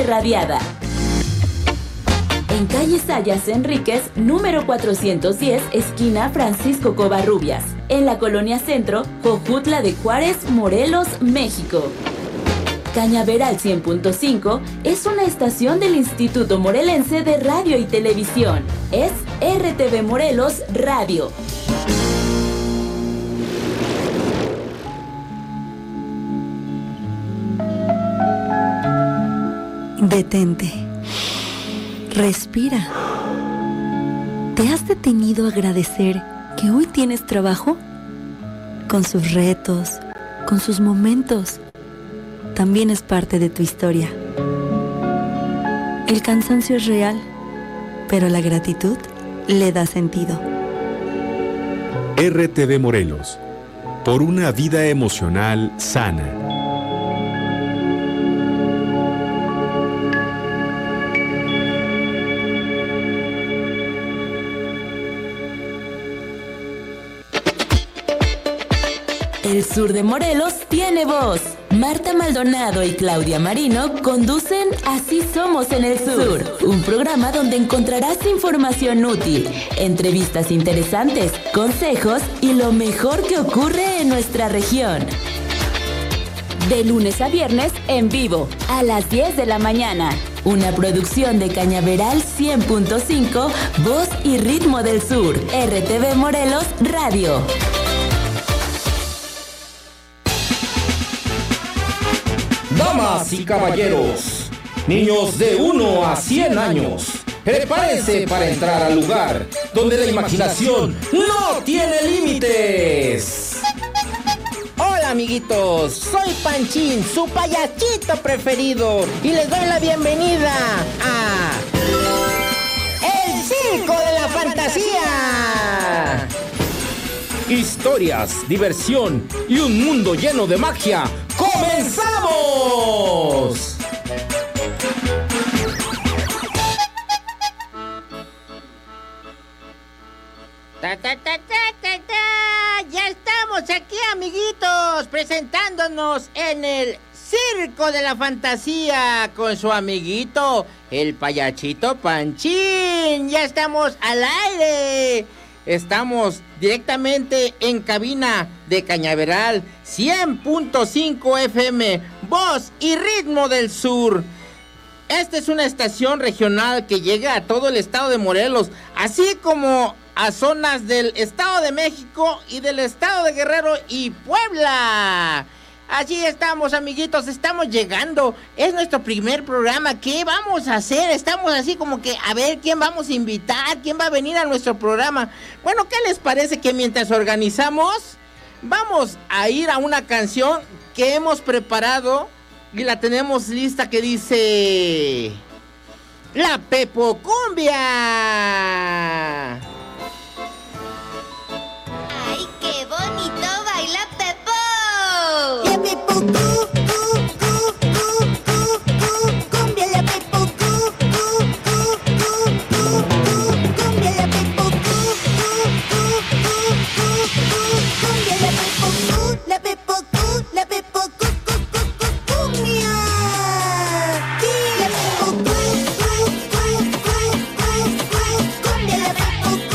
totalmente radiada. En calle Sayas Enríquez, número 410, esquina Francisco Covarrubias, en la Colonia Centro, Jojutla de Juárez, Morelos, México. Cañaveral 100.5 es una estación del Instituto Morelense de Radio y Televisión. Es RTV Morelos Radio. Detente. Respira. ¿Te has detenido a agradecer que hoy tienes trabajo? Con sus retos, con sus momentos, también es parte de tu historia. El cansancio es real, pero la gratitud le da sentido. RTV Morelos, por una vida emocional sana. El sur de Morelos tiene voz. Marta Maldonado y Claudia Marino conducen Así Somos en el Sur, un programa donde encontrarás información útil, entrevistas interesantes, consejos y lo mejor que ocurre en nuestra región. De lunes a viernes en vivo, a las 10 de la mañana. Una producción de Cañaveral 100.5, Voz y Ritmo del Sur, RTV Morelos Radio. Damas y caballeros, niños de 1 a 100 años, prepárense para entrar al lugar donde la imaginación no tiene límites. Hola amiguitos, soy Panchín, su payachito preferido, y les doy la bienvenida a El Circo de la Fantasía. Historias, diversión y un mundo lleno de magia. ¡Comenzamos! Ya estamos aquí, amiguitos, presentándonos en el Circo de la Fantasía con su amiguito, el payachito Panchín. Ya estamos al aire. Estamos directamente en cabina de Cañaveral 100.5 FM, Voz y Ritmo del Sur. Esta es una estación regional que llega a todo el estado de Morelos, así como a zonas del Estado de México y del estado de Guerrero y Puebla. Allí estamos, amiguitos, estamos llegando. Es nuestro primer programa. ¿Qué vamos a hacer? Estamos así como que a ver quién vamos a invitar, quién va a venir a nuestro programa. Bueno, ¿qué les parece que mientras organizamos, vamos a ir a una canción que hemos preparado y la tenemos lista, que dice La Pepo Cumbia? ¡Ay, qué bonito baila Pepo! La Pepo cumbia, la Pepo cumbia, la Pepo cumbia, la Pepo la Pepo cumbia. La Pepo cumbia, la Pepo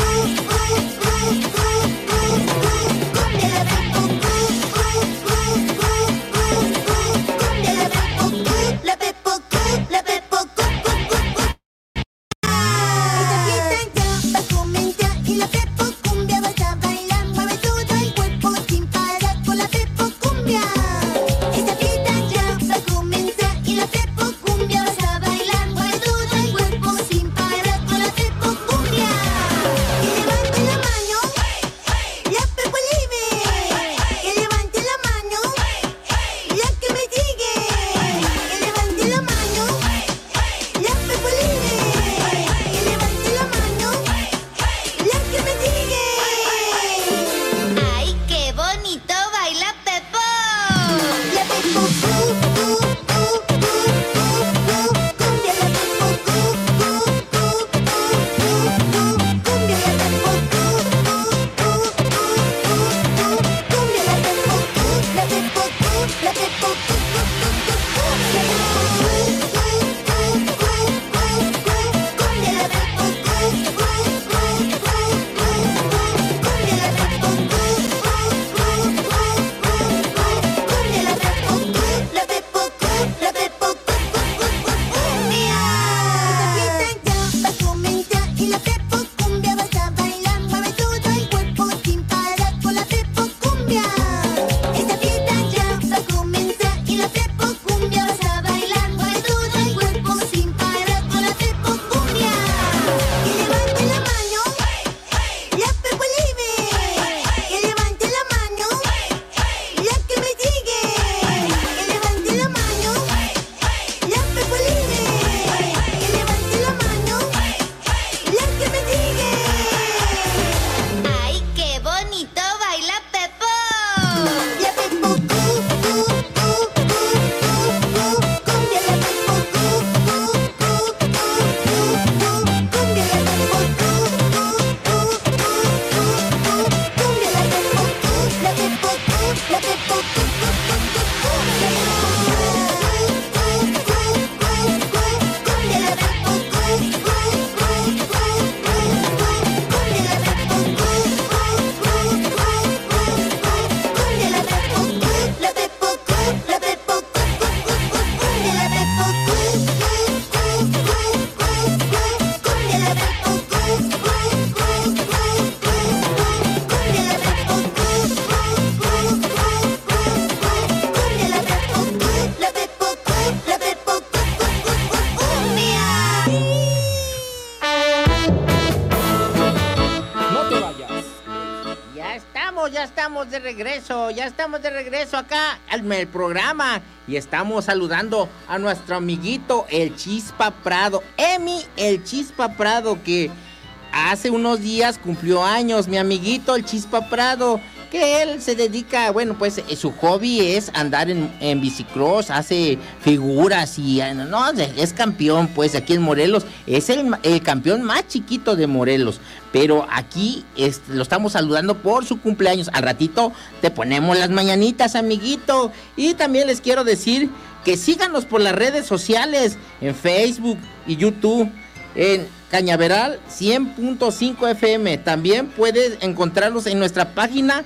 ya estamos de regreso acá al el programa y estamos saludando a nuestro amiguito el Chispa Prado, Emi el Chispa Prado, que hace unos días cumplió años, mi amiguito el Chispa Prado, que él se dedica, bueno, pues su hobby es andar en bicicross, hace figuras y no, es campeón, pues aquí en Morelos, es el campeón más chiquito de Morelos, pero aquí lo estamos saludando por su cumpleaños. Al ratito te ponemos las mañanitas, amiguito, y también les quiero decir que síganos por las redes sociales, en Facebook y YouTube, en Cañaveral 100.5 FM. También puedes encontrarlos en nuestra página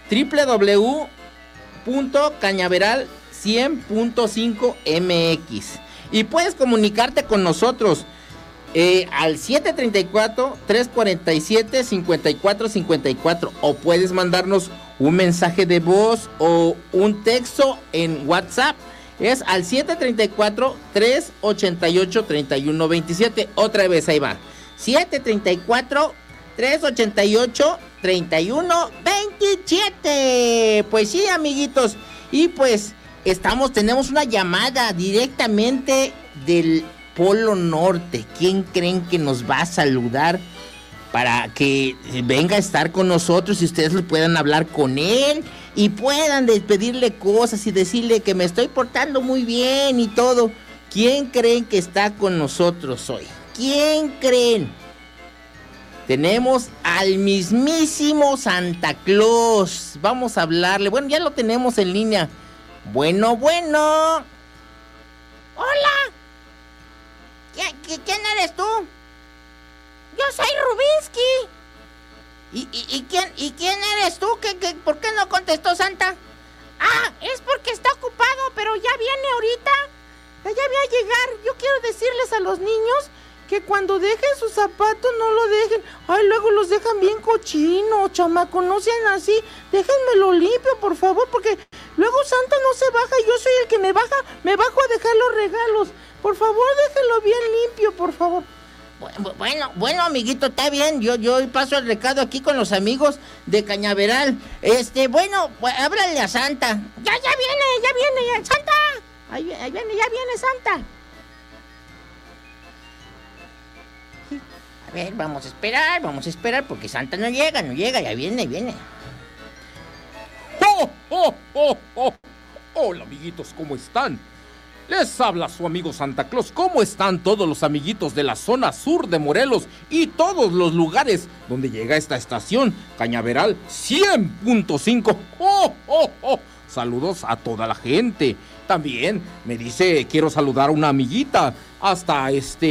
www.cañaveral100.5mx y puedes comunicarte con nosotros al 734-347-5454 o puedes mandarnos un mensaje de voz o un texto en WhatsApp. Es al 734-388-3127. Otra vez, ahí va. 734-388-3127. Pues sí, amiguitos. Y pues tenemos una llamada directamente del Polo Norte. ¿Quién creen que nos va a saludar para que venga a estar con nosotros y ustedes le puedan hablar con él y puedan despedirle cosas y decirle que me estoy portando muy bien y todo? ¿Quién creen que está con nosotros hoy? ¿Quién creen? Tenemos al mismísimo Santa Claus. Vamos a hablarle. Bueno, ya lo tenemos en línea. Bueno. Hola. ¿Quién eres tú? Yo soy Rubinsky. ¿Y quién eres tú? ¿Por qué no contestó Santa? Ah, es porque está ocupado, pero ya viene ahorita. Ya va a llegar. Yo quiero decirles a los niños que cuando dejen sus zapatos no lo dejen. Ay, luego los dejan bien cochinos, chamaco, no sean así. Déjenmelo limpio, por favor, porque luego Santa no se baja. Yo soy el que me bajo a dejar los regalos. Por favor, déjenlo bien limpio, por favor. Bueno, amiguito, está bien. Yo paso el recado aquí con los amigos de Cañaveral. Bueno, pues háblale a Santa. Ya viene, Santa. Ahí viene, ya viene Santa. A ver, vamos a esperar, porque Santa no llega, ya viene. ¡Oh! Hola, amiguitos, ¿cómo están? Les habla su amigo Santa Claus. ¿Cómo están todos los amiguitos de la zona sur de Morelos y todos los lugares donde llega esta estación, Cañaveral 100.5? ¡Oh! Saludos a toda la gente. También me dice, quiero saludar a una amiguita hasta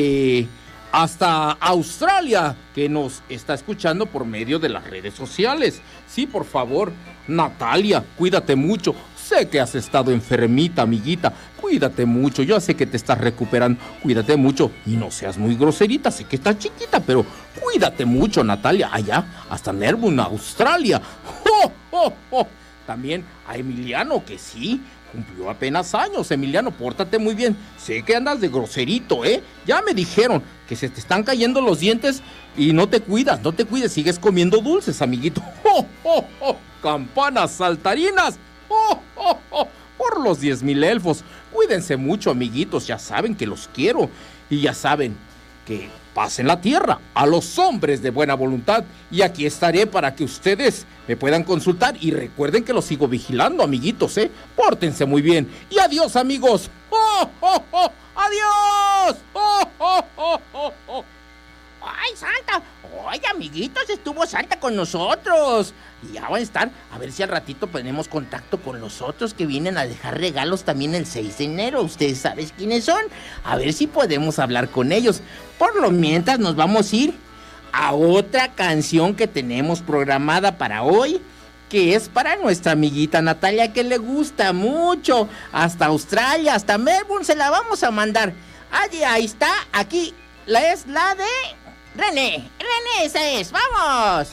Australia, que nos está escuchando por medio de las redes sociales. Sí, por favor, Natalia, cuídate mucho. Sé que has estado enfermita, amiguita. Cuídate mucho. Yo sé que te estás recuperando. Cuídate mucho y no seas muy groserita. Sé que estás chiquita, pero cuídate mucho, Natalia. Allá, hasta Melbourne, Australia. ¡Oh! También a Emiliano, que sí, cumplió apenas años. Emiliano, pórtate muy bien. Sé que andas de groserito, ¿eh? Ya me dijeron que se te están cayendo los dientes y no te cuidas. Sigues comiendo dulces, amiguito. ¡Oh! Campanas saltarinas. ¡Oh! Por los 10,000 elfos. Cuídense mucho, amiguitos. Ya saben que los quiero. Y ya saben que pasen la tierra a los hombres de buena voluntad. Y aquí estaré para que ustedes me puedan consultar. Y recuerden que los sigo vigilando, amiguitos, ¿eh? Pórtense muy bien. Y adiós, amigos. ¡Oh! ¡Adiós! ¡Oh! ¡Ay, Santa! ¡Ay, amiguitos! Estuvo Santa con nosotros. Y ya van a estar, a ver si al ratito tenemos contacto con los otros que vienen a dejar regalos también el 6 de enero. Ustedes saben quiénes son. A ver si podemos hablar con ellos. Por lo mientras nos vamos a ir a otra canción que tenemos programada para hoy, que es para nuestra amiguita Natalia, que le gusta mucho. Hasta Australia, hasta Melbourne se la vamos a mandar. Ahí está, aquí es la de René, esa es, ¡vamos!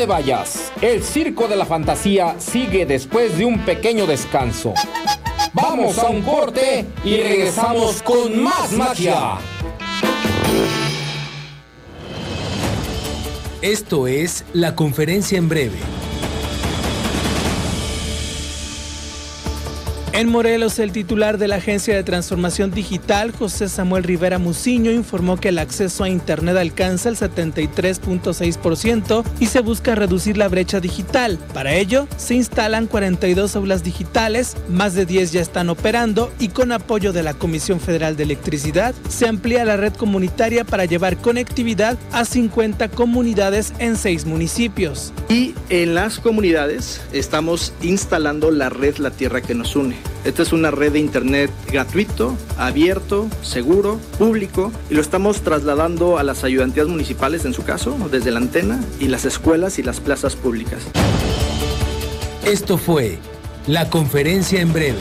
te vayas, el Circo de la Fantasía sigue después de un pequeño descanso. Vamos a un corte y regresamos con más magia. Esto es La Conferencia en Breve. En Morelos, el titular de la Agencia de Transformación Digital, José Samuel Rivera Muciño, informó que el acceso a Internet alcanza el 73.6% y se busca reducir la brecha digital. Para ello, se instalan 42 aulas digitales, más de 10 ya están operando y con apoyo de la Comisión Federal de Electricidad, se amplía la red comunitaria para llevar conectividad a 50 comunidades en 6 municipios. Y en las comunidades estamos instalando la red La Tierra que nos une. Esta es una red de internet gratuito, abierto, seguro, público, y lo estamos trasladando a las ayudantías municipales, en su caso, desde la antena, y las escuelas y las plazas públicas. Esto fue La Conferencia en Breve.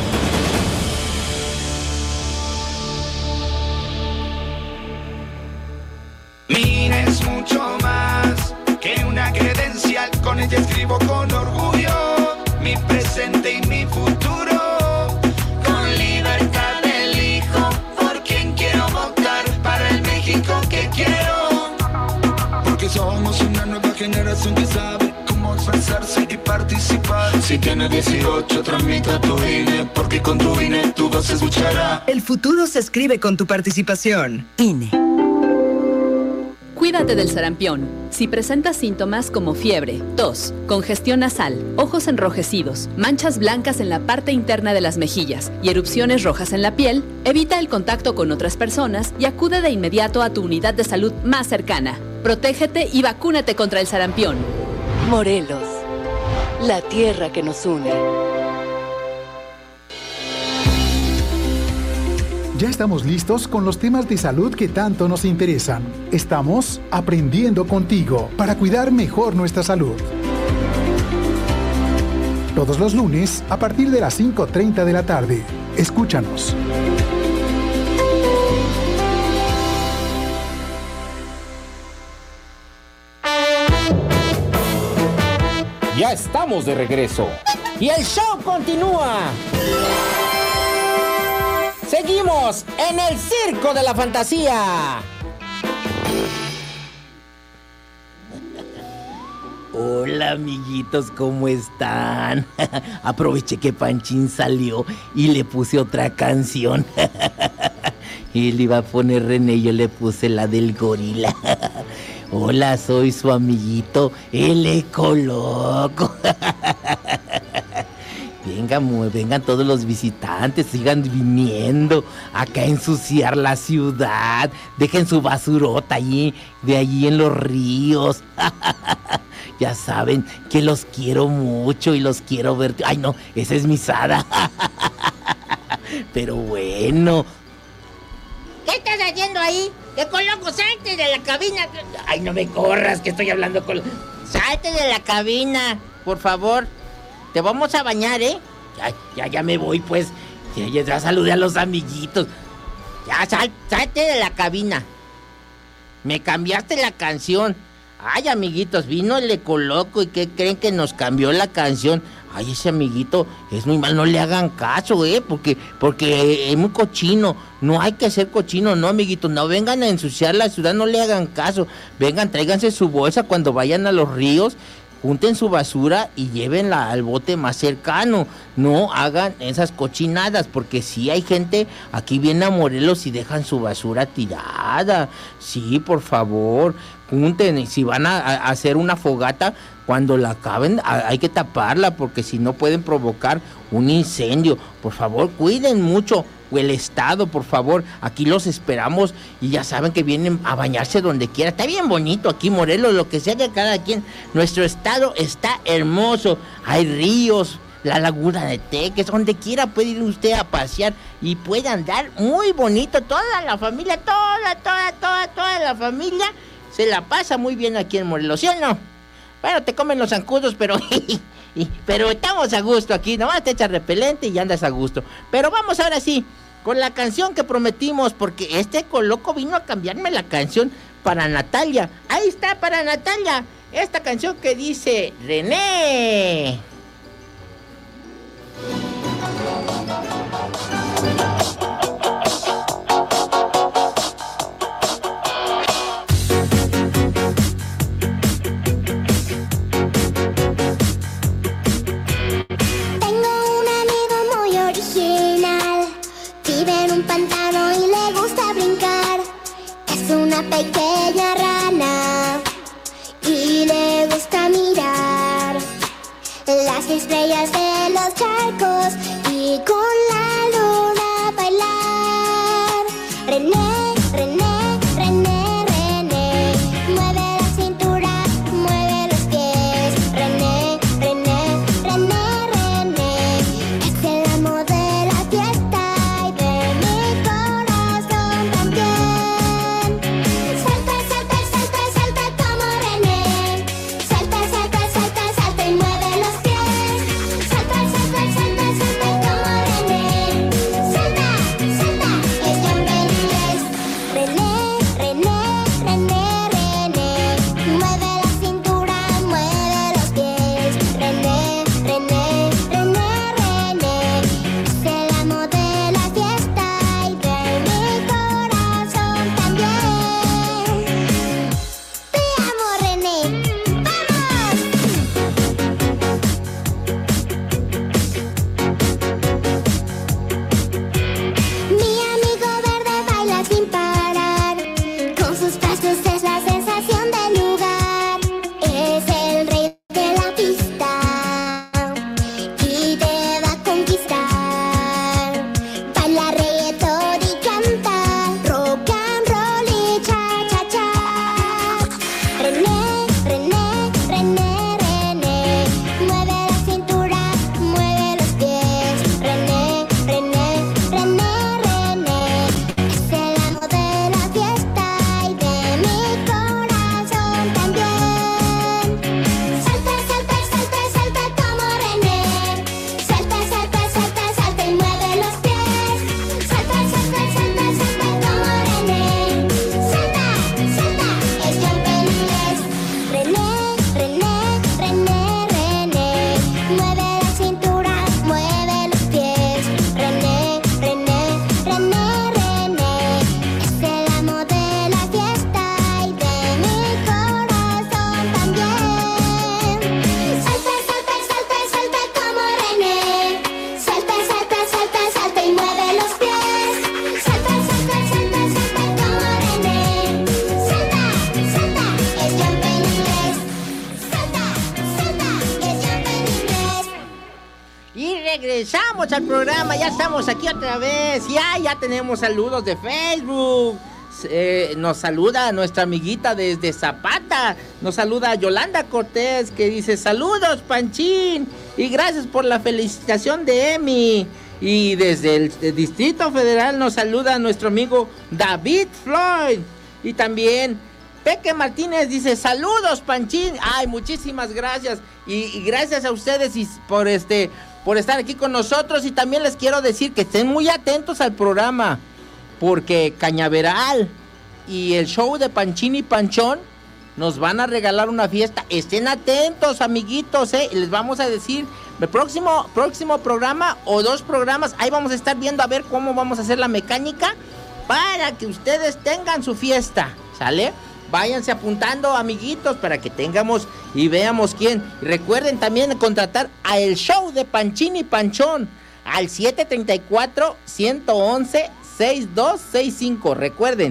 Mira, es mucho más que una credencial, con ella escribo con orgullo mi presente y mi futuro. Con libertad elijo por quien quiero votar, para el México que quiero. Porque somos una nueva generación que sabe cómo expresarse y participar. Si tienes 18, tramita tu INE, porque con tu INE tu voz se escuchará. El futuro se escribe con tu participación. INE. Cuídate del sarampión. Si presentas síntomas como fiebre, tos, congestión nasal, ojos enrojecidos, manchas blancas en la parte interna de las mejillas y erupciones rojas en la piel, evita el contacto con otras personas y acude de inmediato a tu unidad de salud más cercana. Protégete y vacúnate contra el sarampión. Morelos, la tierra que nos une. Ya estamos listos con los temas de salud que tanto nos interesan. Estamos aprendiendo contigo para cuidar mejor nuestra salud. Todos los lunes a partir de las 5:30 de la tarde. Escúchanos. Ya estamos de regreso. Y el show continúa. Seguimos en el Circo de la Fantasía. Hola, amiguitos, ¿cómo están? Aproveché que Panchín salió y le puse otra canción. Él iba a poner René, yo le puse la del gorila. Hola, soy su amiguito, el Ecoloco. Vengan todos los visitantes, sigan viniendo acá a ensuciar la ciudad. Dejen su basurota de allí en los ríos. Ya saben que los quiero mucho y los quiero ver. Ay, no, esa es mi Sada. Pero bueno. ¿Qué estás haciendo ahí? Ecoloco, salte de la cabina. Ay, no me corras, que estoy hablando con... Salte de la cabina, por favor. Te vamos a bañar, ¿eh? Ya me voy, pues. Ya saludé a los amiguitos. Ya, salte de la cabina. Me cambiaste la canción. Ay, amiguitos, vino el Ecoloco y ¿qué creen que nos cambió la canción? Ay, ese amiguito es muy mal, no le hagan caso, porque es muy cochino. No hay que ser cochino, no, amiguitos, no vengan a ensuciar la ciudad, no le hagan caso. Vengan, tráiganse su bolsa cuando vayan a los ríos. Junten su basura y llévenla al bote más cercano. No hagan esas cochinadas, porque sí hay gente aquí viene a Morelos y dejan su basura tirada. Sí, por favor, junten. Y si van a hacer una fogata, cuando la acaben hay que taparla, porque si no pueden provocar un incendio. Por favor, cuiden mucho el estado, por favor. Aquí los esperamos y ya saben que vienen a bañarse donde quiera. Está bien bonito aquí Morelos, lo que sea de cada quien. Nuestro estado está hermoso. Hay ríos, la laguna de Teques, donde quiera puede ir usted a pasear y puede andar muy bonito. Toda la familia, toda la familia se la pasa muy bien aquí en Morelos, ¿sí o no? Bueno, te comen los zancudos, pero estamos a gusto aquí. Nomás te echas repelente y andas a gusto. Pero vamos ahora sí con la canción que prometimos, porque este Ecoloco vino a cambiarme la canción para Natalia. Ahí está, para Natalia. esta canción que dice René. Pequeña rana y le gusta mirar las estrellas de los charcos y con la luna bailar. René, René, René, René, mueve la cintura, mueve los pies. René, René, René, René, es el amo de la fiesta y de mi corazón también. Regresamos al programa, ya estamos aquí otra vez. Ya tenemos saludos de Facebook. Nos saluda nuestra amiguita desde Zapata. Nos saluda Yolanda Cortés, que dice: saludos, Panchín, y gracias por la felicitación de Emi. Y desde el Distrito Federal nos saluda nuestro amigo David Floyd. Y también Peque Martínez dice: saludos, Panchín. Ay, muchísimas gracias. Y gracias a ustedes por estar aquí con nosotros. Y también les quiero decir que estén muy atentos al programa, porque Cañaveral y el show de Panchín y Panchón nos van a regalar una fiesta. Estén atentos, amiguitos, les vamos a decir el próximo programa o 2 programas. Ahí vamos a estar viendo a ver cómo vamos a hacer la mecánica para que ustedes tengan su fiesta, ¿sale? Váyanse apuntando, amiguitos, para que tengamos y veamos quién. Y recuerden también contratar a el show de Panchín y Panchón al 734-111-6265. Recuerden,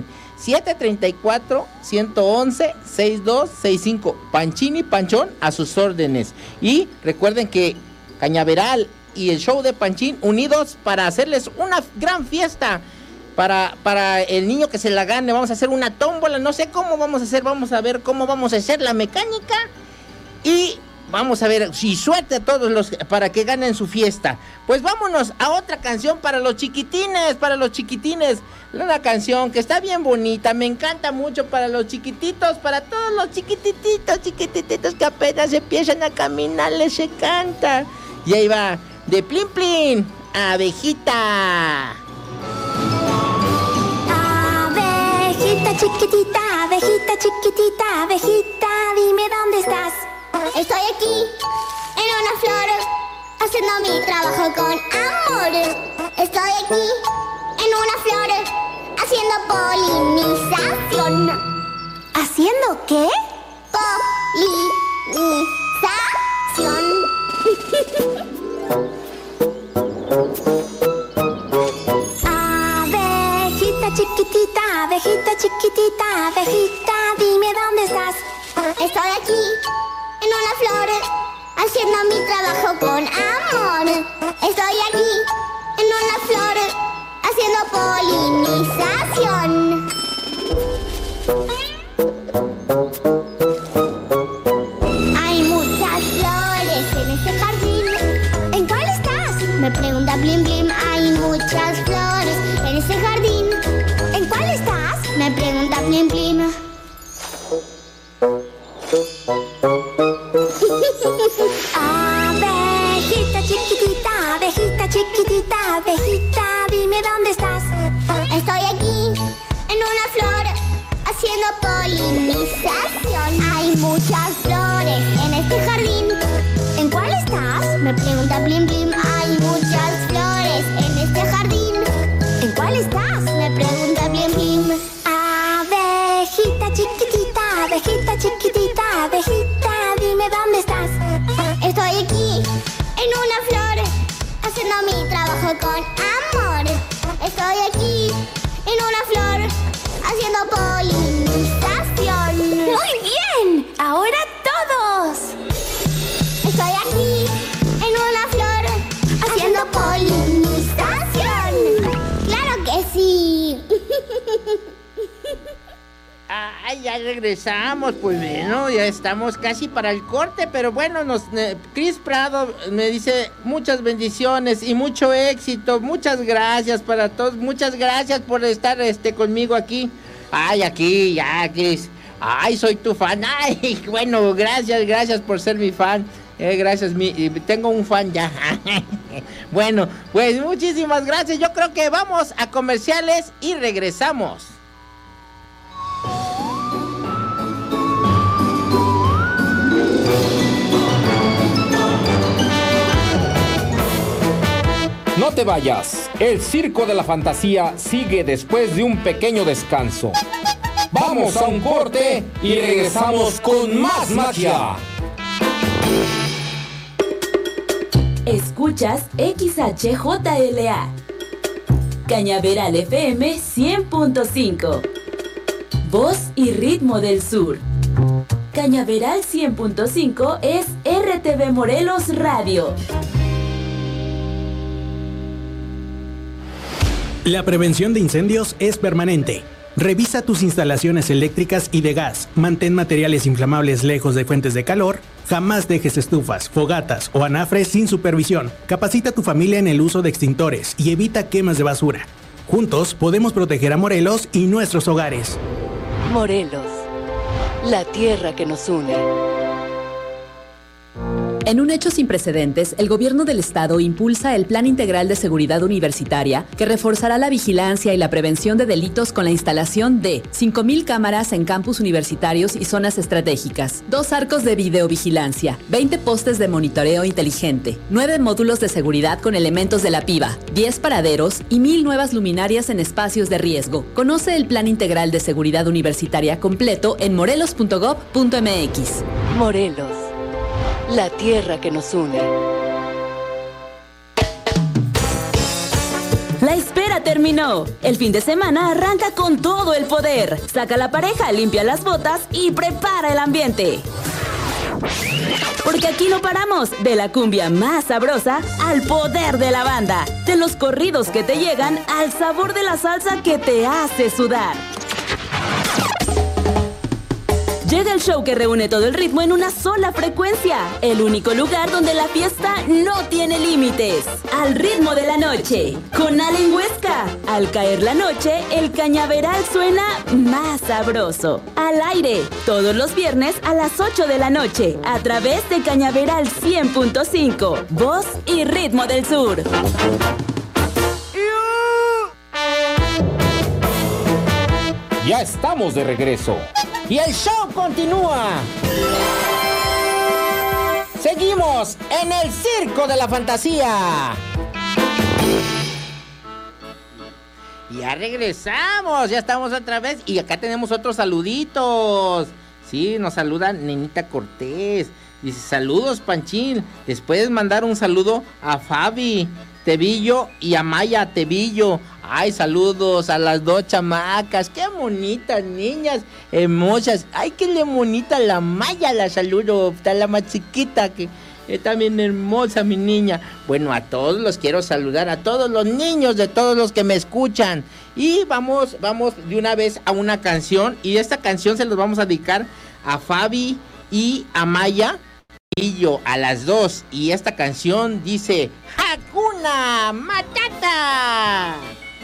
734-111-6265. Panchín y Panchón a sus órdenes. Y recuerden que Cañaveral y el show de Panchín unidos para hacerles una gran fiesta. Para el niño que se la gane, vamos a hacer una tómbola. No sé cómo vamos a hacer, vamos a ver cómo vamos a hacer la mecánica. Y vamos a ver si suerte a todos para que ganen su fiesta. Pues vámonos a otra canción para los chiquitines, una canción que está bien bonita, me encanta mucho para los chiquititos, para todos los chiquititos que apenas empiezan a caminar, les encanta. Y ahí va, de Plin Plin, Abejita. Abejita chiquitita, abejita chiquitita, abejita, dime dónde estás. Estoy aquí, en una flor, haciendo mi trabajo con amor. Estoy aquí, en una flor, haciendo polinización. ¿Haciendo qué? Polinización. Abejita chiquitita, abejita chiquitita, abejita, dime dónde estás. Estoy aquí, en una flor, haciendo mi trabajo con amor. Estoy aquí, en una flor, haciendo polinización. Hay muchas flores en este jardín. ¿En cuál estás? Me pregunta Blim Blim. Hay muchas flores en este jardín. ¿En cuál estás? Me pregunta Blim Blim. Abejita chiquitita, abejita chiquitita, abejita, dime dónde estás. Estoy aquí, en una flor, haciendo polinización. Hay muchas flores en este jardín. ¿En cuál estás? Me pregunta Blim Blim. Hay muchas flores en este jardín. ¿En cuál estás? Me pregunta Blim Blim. Abejita chiquitita, abejita chiquitita, abejita, dime dónde estás. Estoy aquí, en una flor, haciendo mi trabajo con amor. Estoy aquí, en una flor, haciendo polinización. ¡Muy bien! ¡Ahora todos! Estoy aquí, en una flor, haciendo polinización. ¡Claro que sí! Ay, ya regresamos, pues bueno, ya estamos casi para el corte, pero bueno, Cris Prado me dice muchas bendiciones y mucho éxito, muchas gracias para todos, muchas gracias por estar conmigo aquí. Ay, aquí, ya, Cris, ay, soy tu fan, ay, bueno, gracias por ser mi fan. Gracias, tengo un fan ya. Bueno, pues muchísimas gracias, yo creo que vamos a comerciales y regresamos. No te vayas, el Circo de la Fantasía sigue después de un pequeño descanso. Vamos a un corte y regresamos con más magia. Escuchas XHJLA, Cañaveral FM 100.5, voz y ritmo del sur. Cañaveral 100.5 es RTV Morelos Radio. La prevención de incendios es permanente. Revisa tus instalaciones eléctricas y de gas. Mantén materiales inflamables lejos de fuentes de calor. Jamás dejes estufas, fogatas o anafres sin supervisión. Capacita a tu familia en el uso de extintores y evita quemas de basura. Juntos podemos proteger a Morelos y nuestros hogares. Morelos, la tierra que nos une. En un hecho sin precedentes, el gobierno del estado impulsa el Plan Integral de Seguridad Universitaria que reforzará la vigilancia y la prevención de delitos con la instalación de 5,000 cámaras en campus universitarios y zonas estratégicas, 2 arcos de videovigilancia, 20 postes de monitoreo inteligente, 9 módulos de seguridad con elementos de la PIVA, 10 paraderos y 1,000 nuevas luminarias en espacios de riesgo. Conoce el Plan Integral de Seguridad Universitaria completo en morelos.gov.mx. Morelos, la tierra que nos une. La espera terminó. El fin de semana arranca con todo el poder. Saca la pareja, limpia las botas y prepara el ambiente. Porque aquí no paramos, de la cumbia más sabrosa al poder de la banda, de los corridos que te llegan al sabor de la salsa que te hace sudar. Llega el show que reúne todo el ritmo en una sola frecuencia. El único lugar donde la fiesta no tiene límites. Al ritmo de la noche, con Allen Huesca. Al caer la noche, el Cañaveral suena más sabroso. Al aire, todos los viernes a las 8 de la noche, a través de Cañaveral 100.5, voz y ritmo del sur. Ya estamos de regreso. Y el show continúa. Seguimos en el Circo de la Fantasía. Ya regresamos, ya estamos otra vez. Y acá tenemos otros saluditos. Sí, nos saluda Nenita Cortés. Dice, saludos, Panchín. Les puedes mandar un saludo a Fabi Tevillo y a Maya Tevillo. Ay, saludos a las dos chamacas. Qué bonitas niñas, hermosas. Ay, qué bonita la Maya, la saludo. Está la más chiquita, que está bien hermosa mi niña. Bueno, a todos los quiero saludar, a todos los niños, de todos los que me escuchan. Y vamos de una vez a una canción. Y esta canción se los vamos a dedicar a Fabi y a Maya y yo, a las dos. Y esta canción dice Hakuna Matata.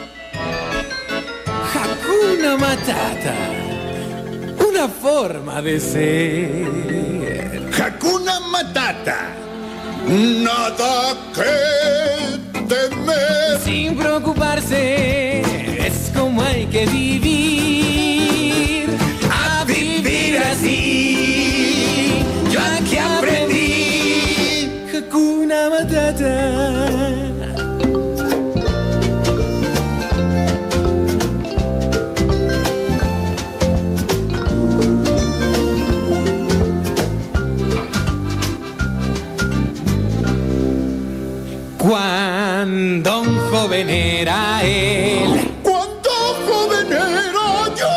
Hakuna Matata, una forma de ser. Hakuna Matata, nada que temer. Sin preocuparse, es como hay que vivir. A vivir así, yo aquí aprendí. Hakuna Matata. Cuando un joven era él. Cuando joven era yo.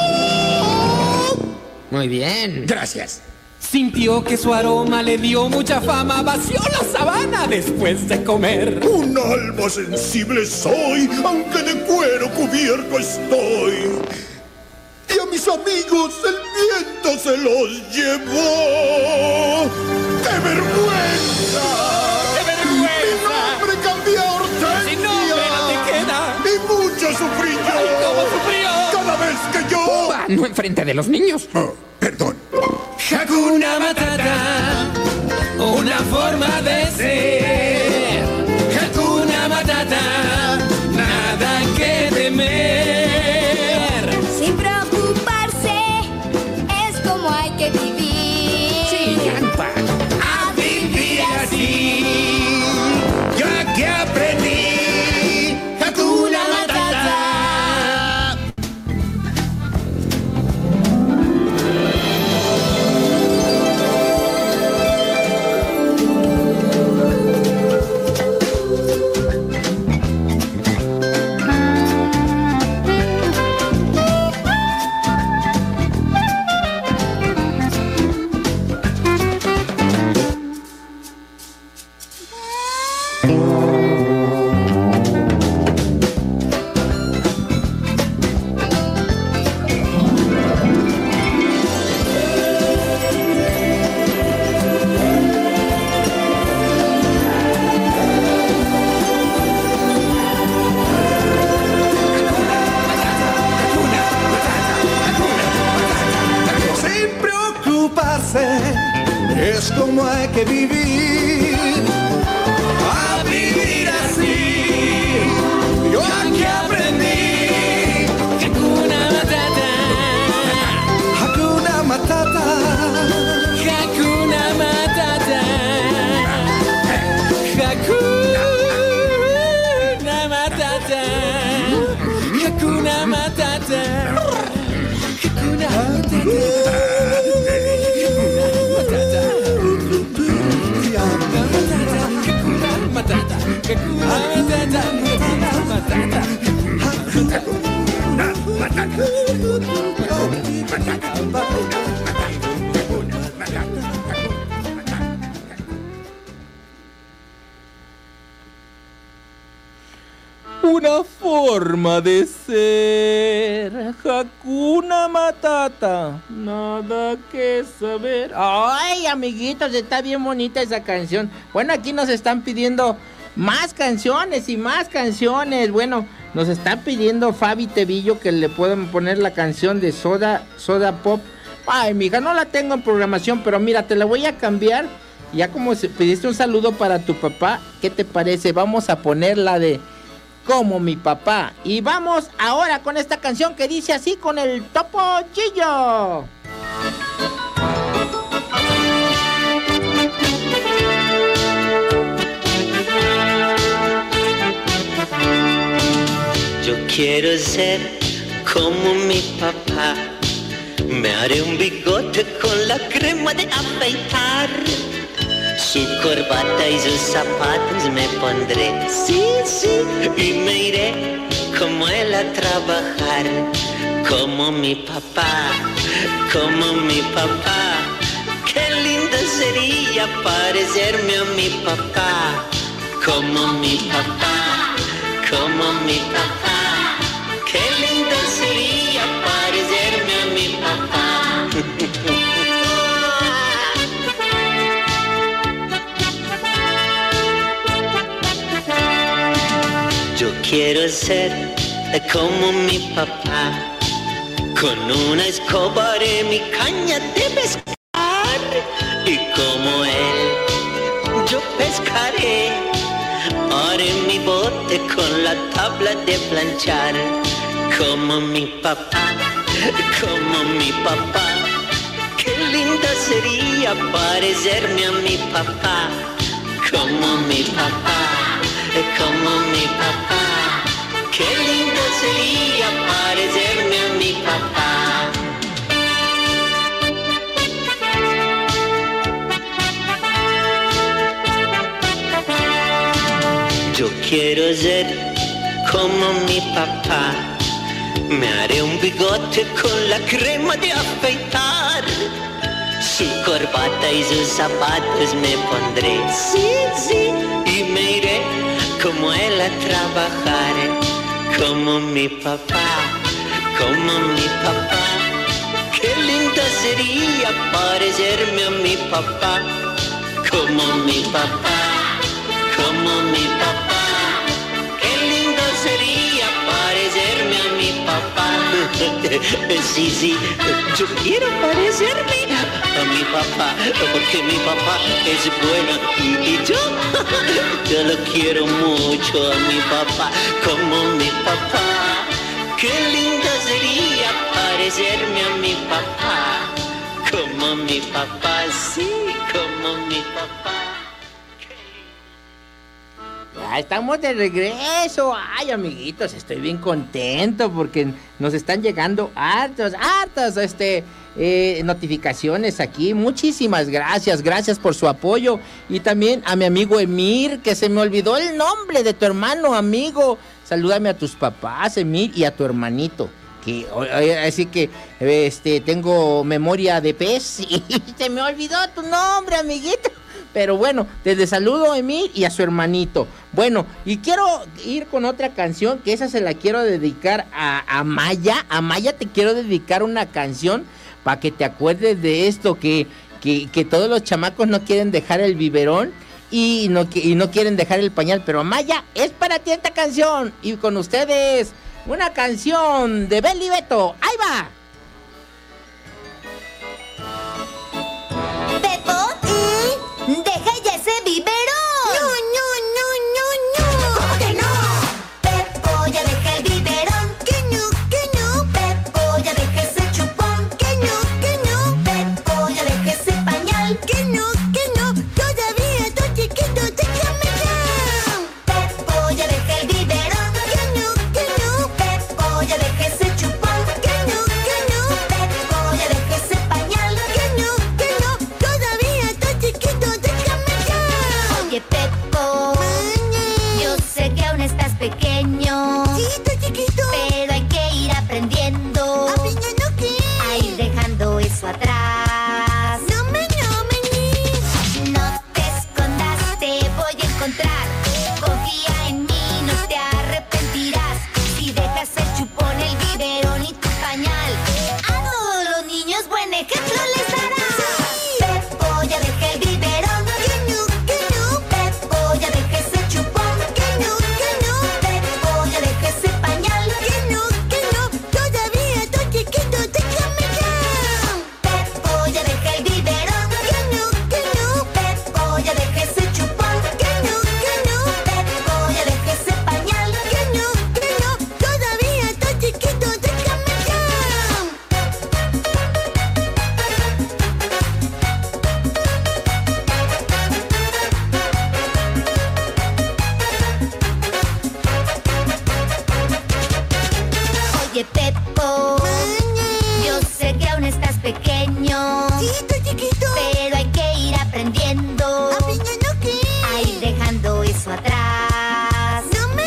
Muy bien. Gracias. Sintió que su aroma le dio mucha fama. Vació la sabana después de comer. Un alma sensible soy, aunque de cuero cubierto estoy. Y a mis amigos el viento se los llevó. ¡Qué vergüenza! Si no, no te queda. Y mucho sufrí yo. Ay, ¿cómo sufrió? Cada vez que yo... No enfrente de los niños. Perdón. Hakuna Matata, una forma de ser. Hakuna Matata, nada que temer. Sin preocuparse, es como hay que vivir. Sí, canta. A vivir así. Que aprendí Hakuna Matata. Es como hay que vivir. A vivir así. Yo aquí aprendí. Hakuna Matata. Hakuna Matata. Hakuna Matata. Hakuna Matata. Hakuna Matata. Hakuna Matata. Una forma de ser. Hakuna Matata, nada que saber. Ay, amiguitos, está bien bonita esa canción. Bueno, aquí nos están pidiendo más canciones y más canciones. Bueno, nos está pidiendo Fabi Tevillo que le puedan poner la canción de Soda Pop. Ay, mija, no la tengo en programación, pero mira, te la voy a cambiar. Ya como pediste un saludo para tu papá, ¿qué te parece? Vamos a poner la de como mi papá. Y vamos ahora con esta canción que dice así con el Topollillo. Yo quiero ser como mi papá. Me haré un bigote con la crema de afeitar. Su corbata y sus zapatos me pondré, sí, sí. Y me iré como él a trabajar. Como mi papá, como mi papá. Qué lindo sería parecerme a mi papá. Como mi papá, como mi papá. Qué lindo sería parecerme a mi papá. Yo quiero ser como mi papá. Con una escoba haré mi caña de pescar. Y como él, yo pescaré. Haré mi bote con la tabla de planchar. Como mi papá, como mi papá. Qué lindo sería parecerme a mi papá. Como mi papá, como mi papá. Qué lindo sería parecerme a mi papá. Yo quiero ser como mi papá. Me haré un bigote con la crema de afeitar. Su corbata y sus zapatos me pondré, sí, sí. Y me iré como él a trabajar. Como mi papá, como mi papá. Qué lindo sería parecerme a mi papá. Como mi papá, como mi papá. Qué lindo sería parecerme a mi papá. Sí, sí, yo quiero parecerme a mi papá, porque mi papá es bueno y yo lo quiero mucho a mi papá, como mi papá. Qué lindo sería parecerme a mi papá, como mi papá, sí, como mi papá. Ya estamos de regreso. Ay, amiguitos, estoy bien contento porque nos están llegando hartas notificaciones aquí. Muchísimas gracias, gracias por su apoyo. Y también a mi amigo Emir, que se me olvidó el nombre de tu hermano, amigo. Salúdame a tus papás, Emir, y a tu hermanito. Así que tengo memoria de pez y se me olvidó tu nombre, amiguito. Pero bueno, desde saludo a Emil y a su hermanito. Bueno, y quiero ir con otra canción, que esa se la quiero dedicar a Maya. A Maya te quiero dedicar una canción para que te acuerdes de esto, que todos los chamacos no quieren dejar el biberón y no quieren dejar el pañal. Pero Maya, es para ti esta canción. Y con ustedes, una canción de Beli Beto. ¡Ahí va! ¡Deja ya ese biberón! ¡No, no, no, no, no! ¿Cómo que no? Pepo, ya deja el biberón. ¡Que no, que no! Pepo, ya deja ese chupón. ¡Que no, que no! Pepo, ya deja ese pañal. ¡Que no, que no! Todavía estoy chiquito, déjame ya. Pepo, ya deja el biberón. ¡Que no, que no! Pepo, ya deja ese chupón. ¡Que no, que Oye, Pepo, yo sé que aún estás pequeño. Sí, estoy chiquito. Pero hay que ir aprendiendo. ¿Aprendiendo qué? A ir dejando eso atrás. No me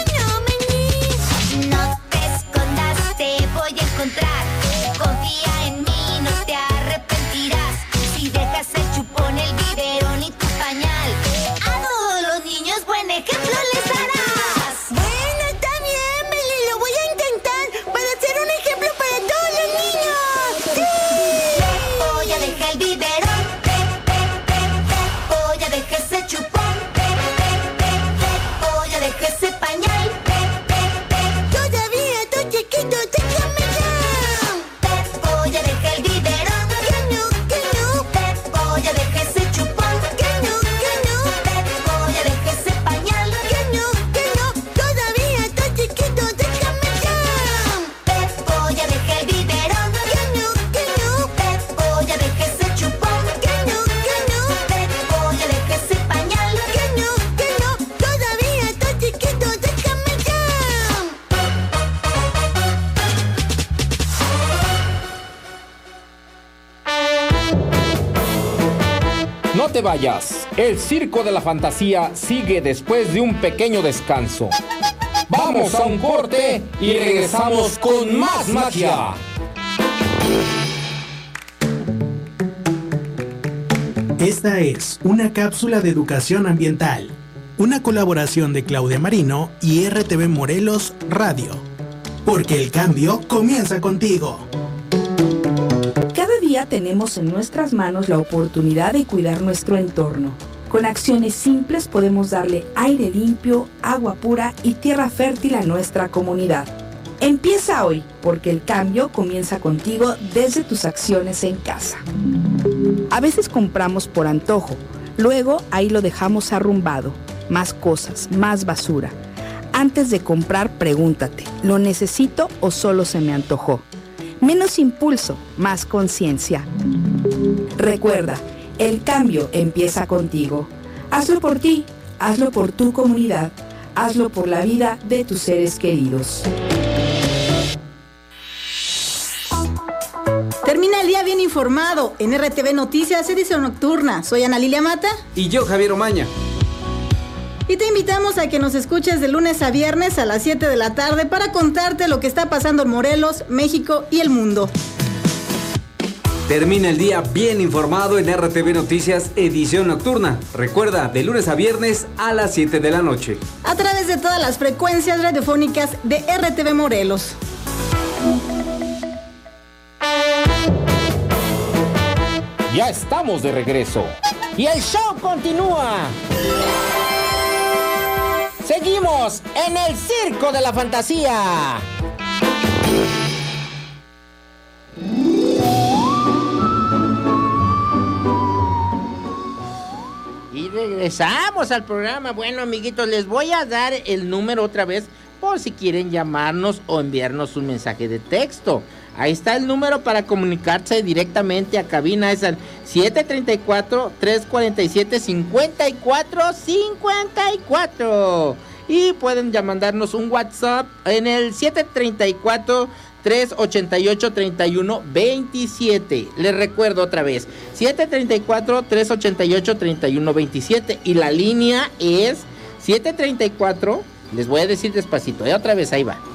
No te escondas, te voy a encontrar. Confía en mí, no te arrepentirás. Si dejas el chupón, el biberón y tu pañal, a todos los niños buen ejemplo les darás. Bueno, está bien, Beli, lo voy a intentar para ser un ejemplo para todos los niños. ¡Sí! Pepo, ya deja el biberón. Pepo, ya deja ese chupón. Pepo, ya deja ese pañal. Todavía estoy chiquito, déjame ya. Pepo, ya deja el biberón. Que no. Pepo, ya deja ese chupón. Que no. Pepo, ya deja ese pañal. Que no. Todavía estoy chiquito, déjame ya. Pepo, ya deja el biberón. Que no. Pepo, ya deja ese chupón. Que no. Pepo, ya deja ese pañal. Que no. Todavía estoy chiquito, déjame ya. No te vayas, el Circo de la Fantasía sigue después de un pequeño descanso. Vamos a un corte y regresamos con más magia. Esta es una cápsula de educación ambiental, una colaboración de Claudia Marino y RTV Morelos Radio. Porque el cambio comienza contigo. Cada día tenemos en nuestras manos la oportunidad de cuidar nuestro entorno. Con acciones simples podemos darle aire limpio, agua pura y tierra fértil a nuestra comunidad. Empieza hoy, porque el cambio comienza contigo desde tus acciones en casa. A veces compramos por antojo, luego ahí lo dejamos arrumbado. Más cosas, más basura. Antes de comprar, pregúntate, ¿lo necesito o solo se me antojó? Menos impulso, más conciencia. Recuerda, el cambio empieza contigo. Hazlo por ti, hazlo por tu comunidad, hazlo por la vida de tus seres queridos. Termina el día bien informado en RTV Noticias, edición nocturna. Soy Ana Lilia Mata. Y yo, Javier Omaña. Y te invitamos a que nos escuches de lunes a viernes a las 7 de la tarde para contarte lo que está pasando en Morelos, México y el mundo. Termina el día bien informado en RTV Noticias, edición nocturna. Recuerda, de lunes a viernes a las 7 de la noche. A través de todas las frecuencias radiofónicas de RTV Morelos. Ya estamos de regreso. Y el show continúa. Seguimos en el Circo de la Fantasía. Y regresamos al programa. Bueno, amiguitos, les voy a dar el número otra vez por si quieren llamarnos o enviarnos un mensaje de texto. Ahí está el número para comunicarse directamente a cabina. Es el 734-347-5454. Y pueden mandarnos un WhatsApp en el 734-388-3127. Les recuerdo otra vez, 734-388-3127. Y la línea es 734, les voy a decir despacito, otra vez, ahí va.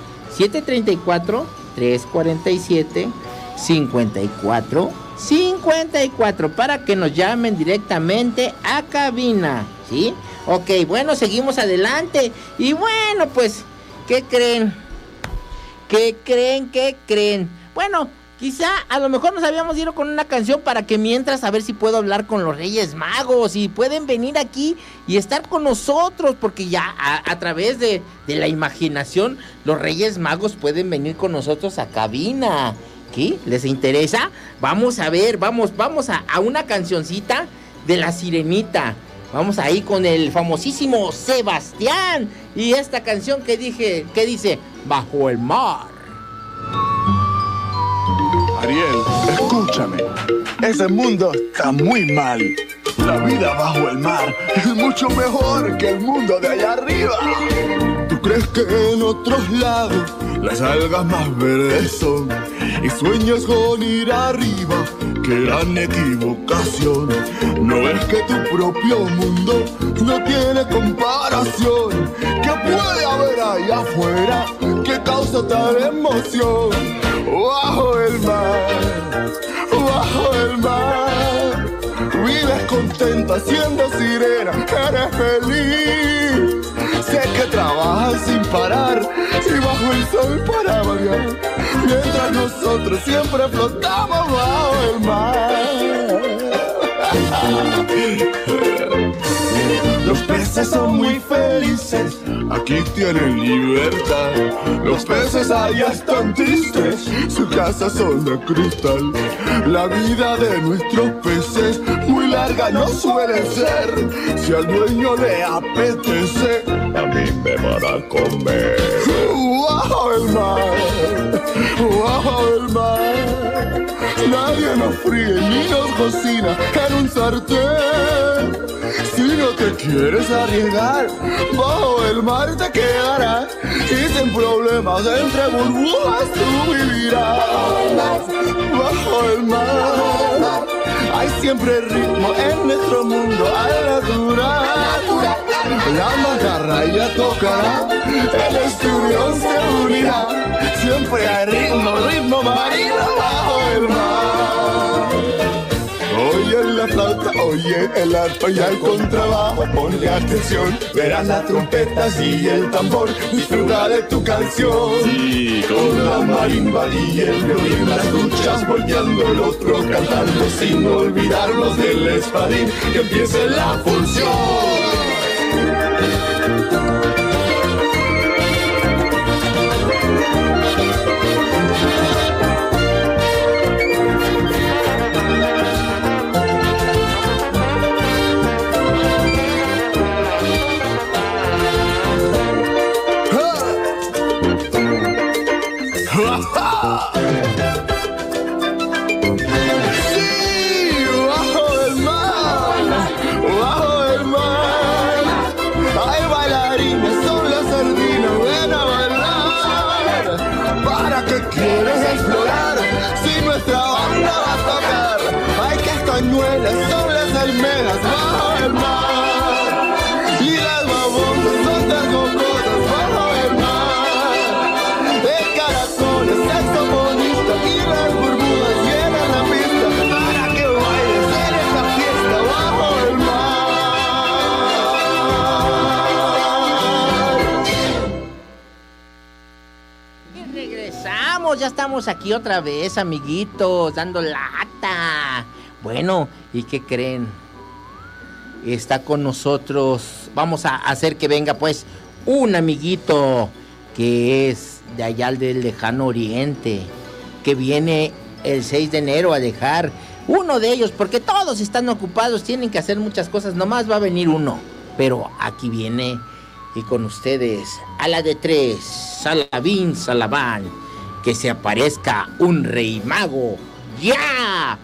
734-347-5454 para que nos llamen directamente a cabina, ¿sí? Ok, bueno, seguimos adelante. Y bueno, pues, ¿qué creen? ¿Qué creen? Bueno, quizá a lo mejor nos habíamos ido con una canción para que mientras, a ver si puedo hablar con los Reyes Magos y pueden venir aquí y estar con nosotros, porque ya a través de la imaginación los Reyes Magos pueden venir con nosotros a cabina. ¿Qué? ¿Les interesa? Vamos a ver, vamos a una cancioncita de La Sirenita. Vamos ahí con el famosísimo Sebastián y esta canción que dice Bajo el Mar. Ariel, escúchame. Ese mundo está muy mal. La vida bajo el mar es mucho mejor que el mundo de allá arriba. ¿Tú crees que en otros lados las algas más verdes son y sueñas con ir arriba? ¡Qué gran equivocación! ¿No ves que tu propio mundo no tiene comparación? ¿Qué puede haber ahí afuera que causa tal emoción? Bajo el mar, vives contenta siendo sirena, eres feliz. Sé que trabajas sin parar y bajo el sol para variar, mientras nosotros siempre flotamos bajo el mar. Los peces son muy felices, aquí tienen libertad. Los peces allá están tristes, sus casas son de cristal. La vida de nuestros peces muy larga no suele ser. Si al dueño le apetece, a mí me van a comer. Bajo el mar, bajo el mar. Nadie nos fríe ni nos cocina en un sartén. Si no te quieres arriesgar, bajo el mar te quedarás y sin problemas entre burbujas tú vivirás. Bajo el mar hay siempre ritmo en nuestro mundo al natural. La macarra ya tocará, el esturión se unirá. Siempre hay ritmo marino bajo el mar. Oye la flauta, oye el arpa y el contrabajo, ponle atención, verás las trompetas y el tambor, disfruta de tu canción. Sí, con la marimba y el violín, las escuchas volteando, el otro cantando, sin olvidarnos del espadín, que empiece la función. Son las almejas bajo el mar y las babosas son las gogosas bajo el mar. El caracol es saxofonista y las burbujas llenan la pista para que bailes en esta fiesta bajo el mar. Y regresamos, ya estamos aquí otra vez, amiguitos, dando lata. Bueno, ¿y qué creen? Está con nosotros, vamos a hacer que venga pues un amiguito que es de allá del lejano oriente, que viene el 6 de enero a dejar uno de ellos, porque todos están ocupados, tienen que hacer muchas cosas, nomás va a venir uno, pero aquí viene y con ustedes, a la de 3, Salabín, Salabán, que se aparezca un rey mago, ¡ya!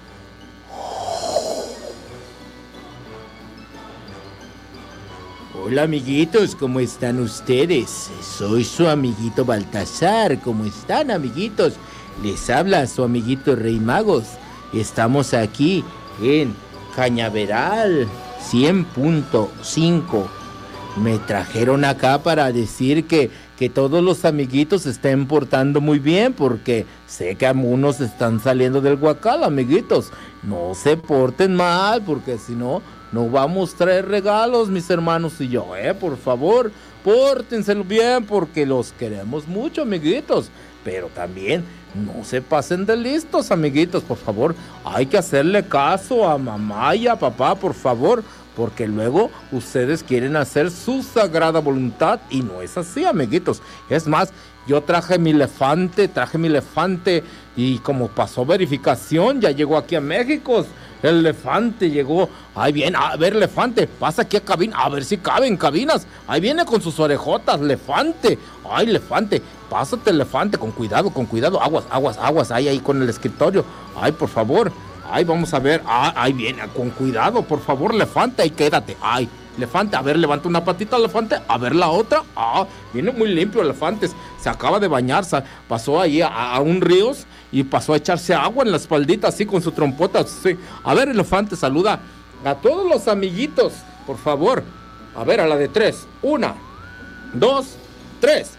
Hola amiguitos, ¿cómo están ustedes? Soy su amiguito Baltasar, ¿cómo están amiguitos? Les habla su amiguito Rey Magos. Estamos aquí en Cañaveral 100.5. Me trajeron acá para decir que todos los amiguitos se estén portando muy bien, porque sé que algunos están saliendo del huacal, amiguitos. No se porten mal, porque si no... no vamos a traer regalos, mis hermanos y yo, por favor, pórtenselo bien porque los queremos mucho, amiguitos. Pero también no se pasen de listos, amiguitos, por favor. Hay que hacerle caso a mamá y a papá, por favor, porque luego ustedes quieren hacer su sagrada voluntad y no es así, amiguitos. Es más, yo traje mi elefante y como pasó verificación, ya llegó aquí a México. El elefante llegó. Ahí viene, a ver, elefante, pasa aquí a cabina, a ver si cabe en cabinas. Ahí viene con sus orejotas, elefante. Ay, elefante, pásate, elefante, con cuidado, aguas, ahí con el escritorio. Ay, por favor, ay, vamos a ver, ahí viene, con cuidado, por favor, elefante, ahí quédate. Ay, elefante, a ver, levanta una patita, elefante, a ver la otra. Ah, viene muy limpio, elefantes. Se acaba de bañar, pasó ahí a un río y pasó a echarse agua en la espaldita, así con su trompota. Sí. A ver, elefante, saluda a todos los amiguitos, por favor. A ver, a la de 3. 1, 2, 3.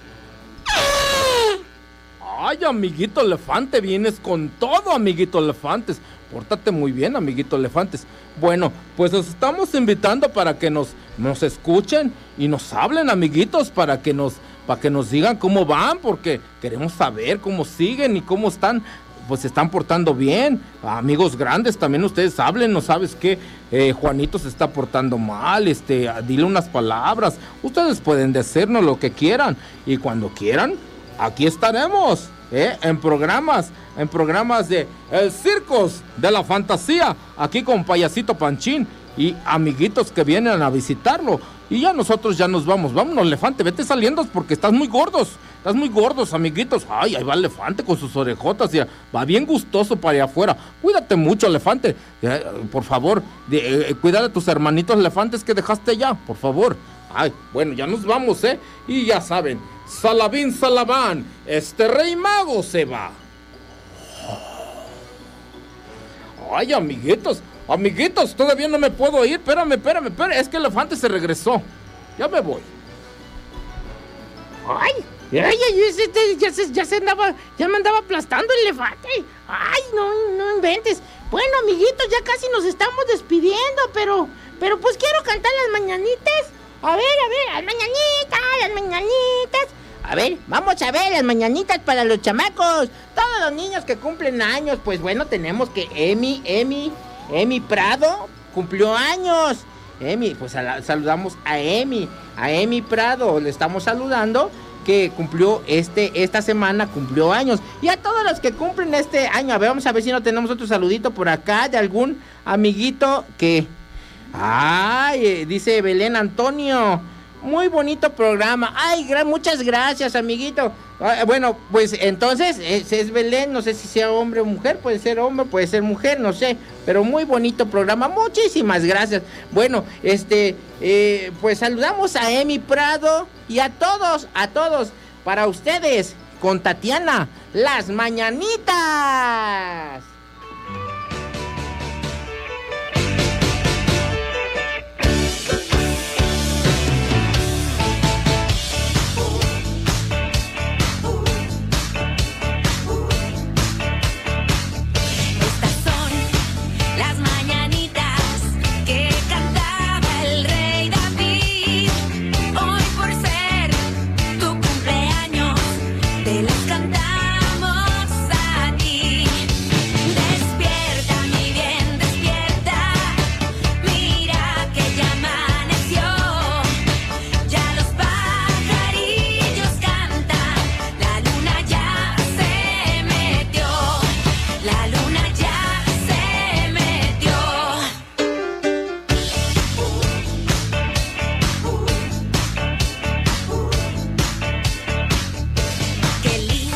Ay, amiguito elefante, vienes con todo, amiguito elefantes. Pórtate muy bien, amiguito elefantes. Bueno, pues los estamos invitando para que nos escuchen y nos hablen, amiguitos, para que nos digan cómo van, porque queremos saber cómo siguen y cómo están, pues se están portando bien. Amigos grandes, también ustedes hablen, ¿no sabes qué? Juanito se está portando mal, dile unas palabras. Ustedes pueden decirnos lo que quieran y cuando quieran, aquí estaremos, en programas de El Circos de la Fantasía, aquí con Payasito Panchín y amiguitos que vienen a visitarlo. Y ya nosotros ya nos vamos. Vámonos, elefante, vete saliendo porque estás muy gordos, amiguitos. Ay, ahí va el elefante con sus orejotas, ya va bien gustoso para allá afuera. Cuídate mucho, elefante, por favor, cuida de tus hermanitos elefantes que dejaste allá, por favor. Ay, bueno, ya nos vamos, y ya saben, Salabín Salabán, rey mago se va. Ay, amiguitos, todavía no me puedo ir. Espérame, es que el elefante se regresó. Ya me voy. Ay, ya me andaba aplastando el elefante. Ay, no inventes. Bueno, amiguitos, ya casi nos estamos despidiendo, pero pues quiero cantar las mañanitas. A ver, las mañanitas. A ver, vamos a ver las mañanitas para los chamacos. Todos los niños que cumplen años, pues bueno, tenemos que Emi Prado cumplió años. Pues saludamos a Emi Prado, le estamos saludando, que cumplió esta semana, cumplió años. Y a todos los que cumplen este año, a ver, vamos a ver si no tenemos otro saludito por acá de algún amiguito que... Ay, dice Belén Antonio, muy bonito programa. Ay, muchas gracias, amiguito. Bueno, pues entonces es Belén, no sé si sea hombre o mujer, puede ser hombre, puede ser mujer, no sé, pero muy bonito programa, muchísimas gracias. Bueno, pues saludamos a Emi Prado y a todos, para ustedes, con Tatiana, las mañanitas. Qué lindo.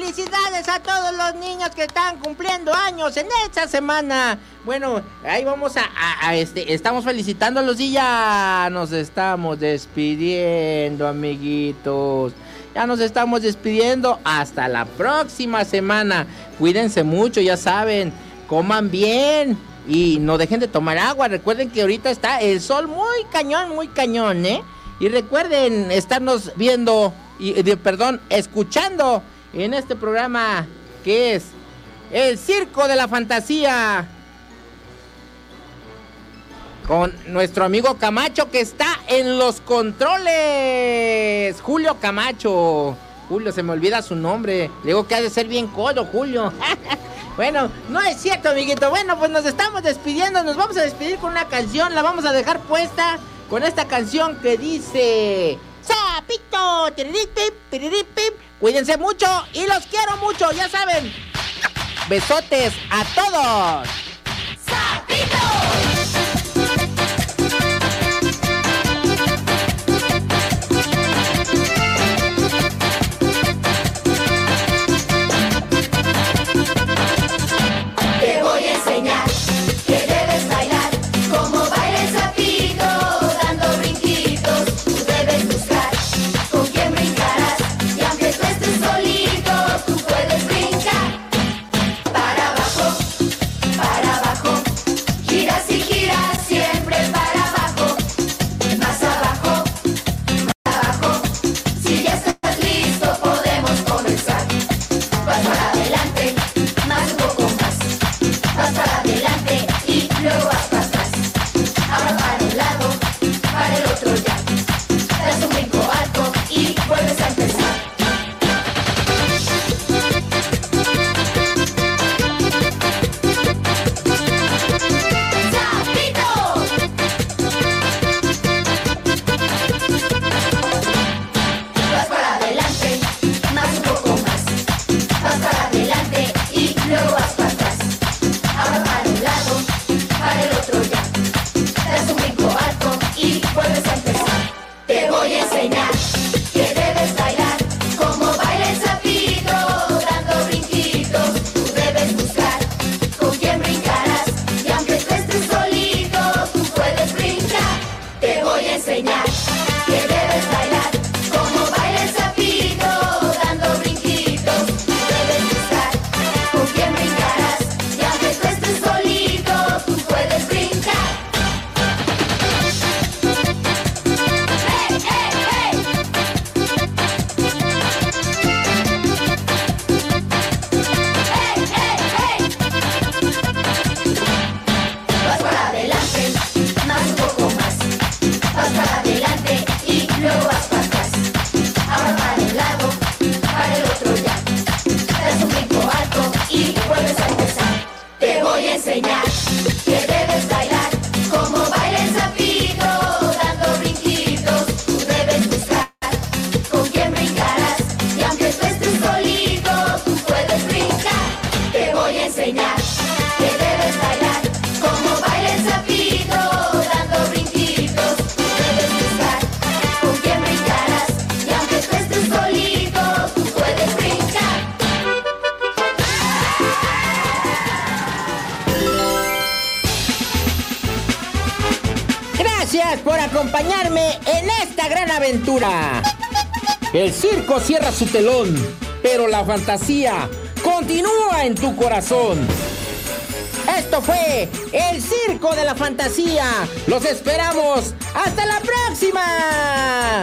felicidades a todos los niños que están cumpliendo años en esta semana. Bueno, ahí vamos estamos felicitándolos y ya nos estamos despidiendo, amiguitos. Ya nos estamos despidiendo hasta la próxima semana. Cuídense mucho, ya saben, coman bien y no dejen de tomar agua. Recuerden que ahorita está el sol muy cañón, ¿eh? Y recuerden estarnos viendo, escuchando en este programa que es El Circo de la Fantasía, con nuestro amigo Camacho, que está en los controles. Julio Camacho. Julio, se me olvida su nombre. Digo que ha de ser bien codo, Julio. Bueno, no es cierto, amiguito. Bueno, pues nos estamos despidiendo. Nos vamos a despedir con una canción. La vamos a dejar puesta con esta canción que dice: Sapito, tiriripip, tiriripip. Cuídense mucho y los quiero mucho, ya saben. Besotes a todos. ¡Sapito! Te voy a enseñar que debes bailar como baila el sapito, dando brinquitos. Tú debes buscar con quién brincarás, y aunque tú estés solito, tú puedes brincar. Para abajo, giras y giras, siempre para abajo. Más abajo, si ya estás listo, podemos comenzar. Vas para adelante, más un poco más. Vas para adelante y luego vas para atrás. Ahora para un lado, para el otro ya. Das un brinco alto y vuelves a empezar. ¡Sapito! Vas para adelante, más un poco más. Vas para adelante y luego vas para atrás. Ahora para un lado, para el otro ya. Das un brinco alto y vuelves a empezar. Te voy a enseñar que debes bailar como baila el sapito, dando brinquitos. Tú debes buscar con quién brincarás, y aunque tú estés solito, tú puedes brincar. Te voy a enseñar que debes bailar como baila el sapito, dando brinquitos. Tú debes buscar con quién brincarás, y aunque tú estés solito, tú puedes brincar. ¡Hey, hey, hey! ¡Hey, hey, hey! Vas para adelante, más un poco más. Vas para adelante y luego vas para atrás. Ahora para un lado, para el otro ya. Das un brinco alto y vuelves a empezar. Te voy a enseñar que debes bailar como baila el sapito, dando brinquitos. Tú debes buscar con quién brincarás, y aunque tú estés solito, tú puedes brincar. Te voy a enseñar que debes bailar como baila el sapito, dando brinquitos. Tú debes buscar con quién brincarás, y aunque tú estés solito, tú puedes brincar. Gracias por acompañarme en esta gran aventura. El circo cierra su telón, pero la fantasía continúa en tu corazón. Esto fue El Circo de la Fantasía. Los esperamos. ¡Hasta la próxima!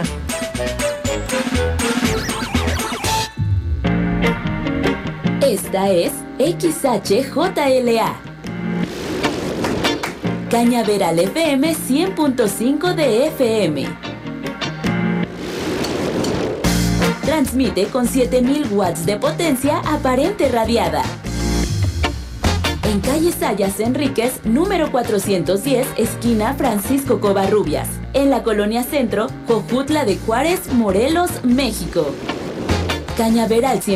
Esta es XHJLA. Cañaveral FM 100.5 de FM. Transmite con 7000 watts de potencia aparente radiada. En calle Sayas Enríquez, número 410, esquina Francisco Covarrubias. En la Colonia Centro, Jojutla de Juárez, Morelos, México. Cañaveral